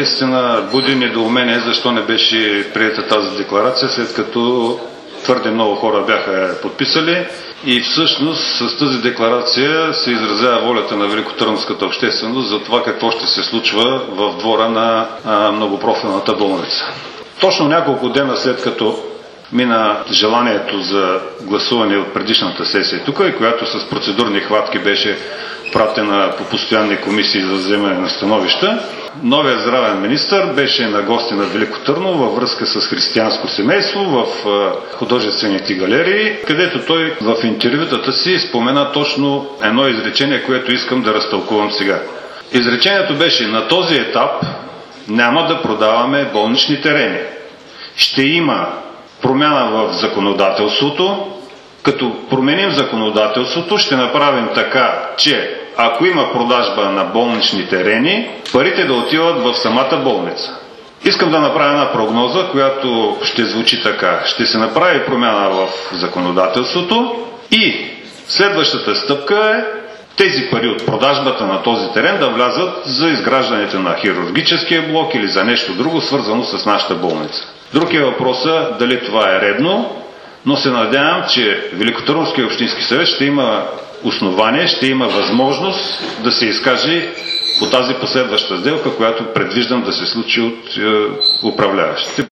наистина буди недоумение защо не беше приета тази декларация, след като твърде много хора бяха подписали и всъщност с тази декларация се изразява волята на великотърновската общественост за това какво ще се случва в двора на многопрофилната болница. Точно няколко дена след като мина желанието за гласуване от предишната сесия тук, и която с процедурни хватки беше пратена по постоянни комисии за вземане на становища, новият здравен министър беше на гости на Велико Търново във връзка с християнско семейство в художествените галерии, където той в интервютата си спомена точно едно изречение, което искам да разтълкувам сега. Изречението беше: на този етап няма да продаваме болнични терени. Ще има промяна в законодателството. Като променим законодателството, ще направим така, че ако има продажба на болнични терени, парите да отиват в самата болница. Искам да направя една прогноза, която ще звучи така. Ще се направи промяна в законодателството и следващата стъпка е тези пари от продажбата на този терен да влязат за изграждането на хирургическия блок или за нещо друго, свързано с нашата болница. Друг е въпросът дали това е редно, но се надявам, че Великотърновския общински съвет ще има основание, ще има възможност да се изкаже по тази последваща сделка, която предвиждам да се случи от управляващите.